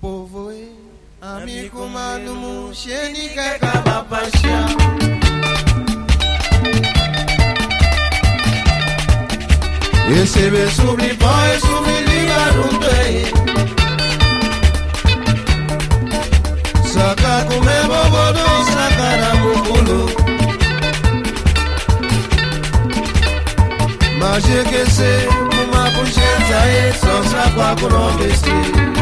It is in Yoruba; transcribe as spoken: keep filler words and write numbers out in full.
povo e amigo mano musheni kaka pasha esse be sobre pai sobre liga no tei saka come bobodo saka na mukulu mas que se uma consciência é só só com a